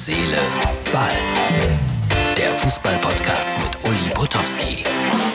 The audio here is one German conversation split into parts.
Seele, Ball. Der Fußball-Podcast mit Uli Potowski.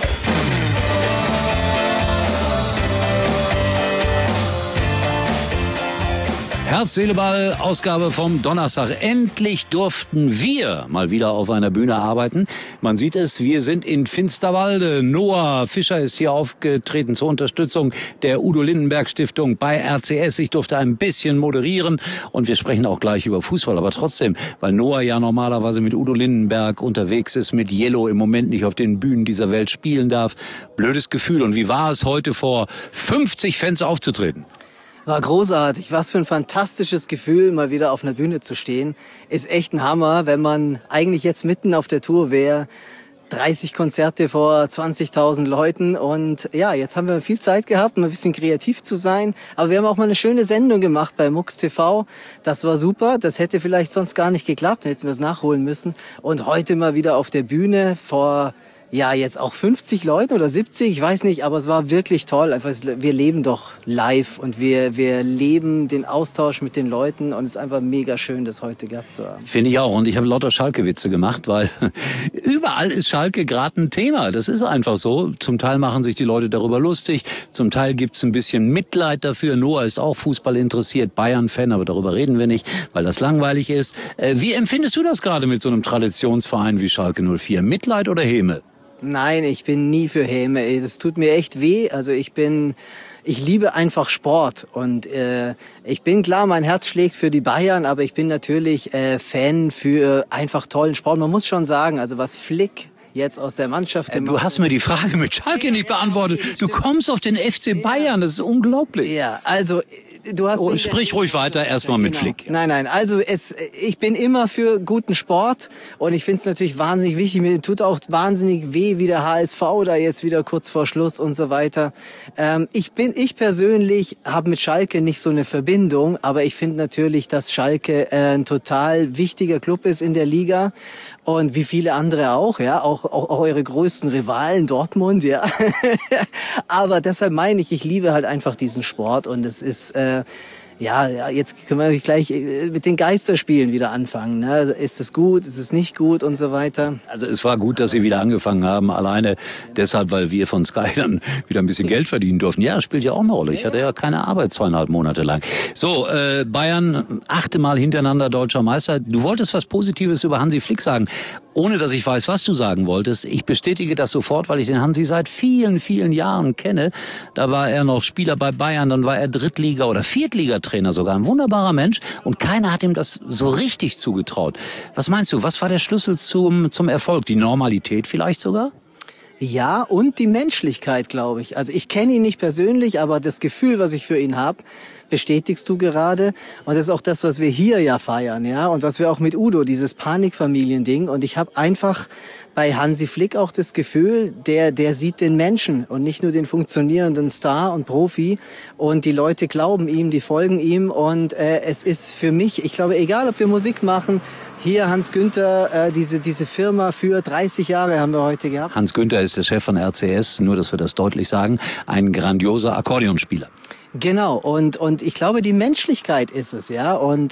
Herz, Seele, Ball, Ausgabe vom Donnerstag. Endlich durften wir mal wieder auf einer Bühne arbeiten. Man sieht es, wir sind in Finsterwalde. Noah Fischer ist hier aufgetreten zur Unterstützung der Udo Lindenberg Stiftung bei RCS. Ich durfte ein bisschen moderieren und wir sprechen auch gleich über Fußball. Aber trotzdem, weil Noah ja normalerweise mit Udo Lindenberg unterwegs ist, mit Yellow im Moment nicht auf den Bühnen dieser Welt spielen darf. Blödes Gefühl. Und wie war es heute vor 50 Fans aufzutreten? War großartig. Was für ein fantastisches Gefühl, mal wieder auf einer Bühne zu stehen. Ist echt ein Hammer, wenn man eigentlich jetzt mitten auf der Tour wäre. 30 Konzerte vor 20.000 Leuten und ja, jetzt haben wir viel Zeit gehabt, um ein bisschen kreativ zu sein. Aber wir haben auch mal eine schöne Sendung gemacht bei MUX TV. Das war super. Das hätte vielleicht sonst gar nicht geklappt, hätten wir es nachholen müssen. Und heute mal wieder auf der Bühne vor... Ja, jetzt auch 50 Leute oder 70, ich weiß nicht, aber es war wirklich toll. Einfach, wir leben doch live und wir leben den Austausch mit den Leuten und es ist einfach mega schön, das heute gehabt zu haben. Finde ich auch. Und ich habe lauter Schalke-Witze gemacht, weil überall ist Schalke gerade ein Thema. Das ist einfach so. Zum Teil machen sich die Leute darüber lustig, zum Teil gibt's ein bisschen Mitleid dafür. Noah ist auch Fußball interessiert, Bayern-Fan, aber darüber reden wir nicht, weil das langweilig ist. Wie empfindest du das gerade mit so einem Traditionsverein wie Schalke 04? Mitleid oder Häme? Nein, ich bin nie für Häme. Das tut mir echt weh. Also ich liebe einfach Sport und ich bin klar, mein Herz schlägt für die Bayern, aber ich bin natürlich Fan für einfach tollen Sport. Man muss schon sagen, also was Flick jetzt aus der Mannschaft gemacht. Du hast mir die Frage mit Schalke nicht beantwortet. Du kommst auf den FC Bayern, das ist unglaublich. Ja, also du hast... Sprich ruhig weiter, erstmal mit Flick. Nein, also ich bin immer für guten Sport und ich finde es natürlich wahnsinnig wichtig. Mir tut auch wahnsinnig weh, wie der HSV da jetzt wieder kurz vor Schluss und so weiter. Ich persönlich habe mit Schalke nicht so eine Verbindung, aber ich finde natürlich, dass Schalke ein total wichtiger Club ist in der Liga. Und wie viele andere auch, ja, auch eure größten Rivalen, Dortmund, ja. Aber deshalb meine ich liebe halt einfach diesen Sport und es ist, ja, jetzt können wir gleich mit den Geisterspielen wieder anfangen. Ne? Ist es gut, ist es nicht gut und so weiter? Also es war gut, dass Sie wieder angefangen haben, alleine deshalb, weil wir von Sky dann wieder ein bisschen Geld verdienen durften. Ja, spielt ja auch eine Rolle. Ich hatte ja keine Arbeit 2,5 Monate lang. So, Bayern, 8. Mal hintereinander deutscher Meister. Du wolltest was Positives über Hansi Flick sagen, ohne dass ich weiß, was du sagen wolltest. Ich bestätige das sofort, weil ich den Hansi seit vielen, vielen Jahren kenne. Da war er noch Spieler bei Bayern, dann war er Drittliga- oder Viertligatrainer sogar. Ein wunderbarer Mensch und keiner hat ihm das so richtig zugetraut. Was meinst du, was war der Schlüssel zum Erfolg? Die Normalität vielleicht sogar? Ja, und die Menschlichkeit, glaube ich. Also ich kenne ihn nicht persönlich, aber das Gefühl, was ich für ihn habe, bestätigst du gerade. Und das ist auch das, was wir hier ja feiern, ja. Und was wir auch mit Udo, dieses Panikfamilien-Ding. Und ich habe einfach bei Hansi Flick auch das Gefühl, der sieht den Menschen und nicht nur den funktionierenden Star und Profi. Und die Leute glauben ihm, die folgen ihm. Und es ist für mich, ich glaube, egal ob wir Musik machen, hier Hans Günther, diese Firma für 30 Jahre haben wir heute gehabt. Hans Günther ist der Chef von RCS, nur dass wir das deutlich sagen, ein grandioser Akkordeonspieler. Genau, und ich glaube, die Menschlichkeit ist es, ja. Und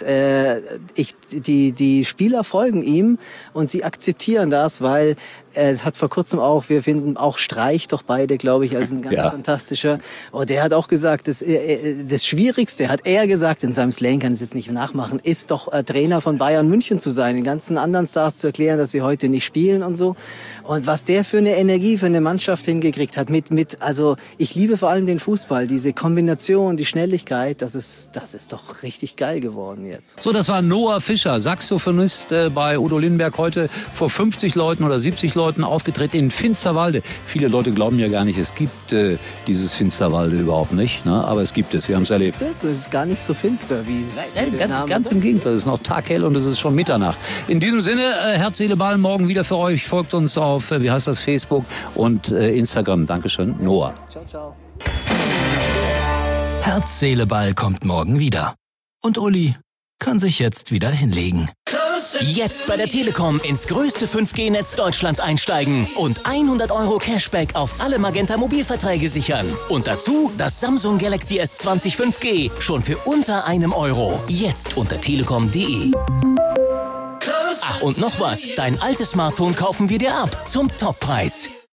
die Spieler folgen ihm und sie akzeptieren das, weil es hat vor kurzem auch, wir finden auch Streich doch beide, glaube ich, als ein ganz fantastischer. Und der hat auch gesagt, das Schwierigste, hat er gesagt, in seinem Slang, kann ich es jetzt nicht nachmachen, ist doch Trainer von Bayern München zu sein, den ganzen anderen Stars zu erklären, dass sie heute nicht spielen und so. Und was der für eine Energie, für eine Mannschaft hingekriegt hat, also ich liebe vor allem den Fußball, diese Kombination, die Schnelligkeit, das ist doch richtig geil geworden jetzt. So, das war Noah Fischer, Saxophonist bei Udo Lindenberg, heute vor 50 Leuten oder 70 Leuten aufgetreten in Finsterwalde. Viele Leute glauben ja gar nicht, es gibt dieses Finsterwalde überhaupt nicht, ne? Aber es gibt es, wir haben es erlebt. Das ist gar nicht so finster, wie es ganz im Gegenteil, es ist noch taghell und es ist schon Mitternacht. In diesem Sinne, Herz, Seele, Ball, morgen wieder für euch. Folgt uns auf, wie heißt das, Facebook und Instagram. Dankeschön, Noah. Ciao, ciao. Herz, Seele, Ball kommt morgen wieder. Und Uli kann sich jetzt wieder hinlegen. Jetzt bei der Telekom ins größte 5G-Netz Deutschlands einsteigen und 100 € Cashback auf alle Magenta Mobilverträge sichern. Und dazu das Samsung Galaxy S20 5G schon für unter €1. Jetzt unter telekom.de. Ach, und noch was. Dein altes Smartphone kaufen wir dir ab. Zum Toppreis.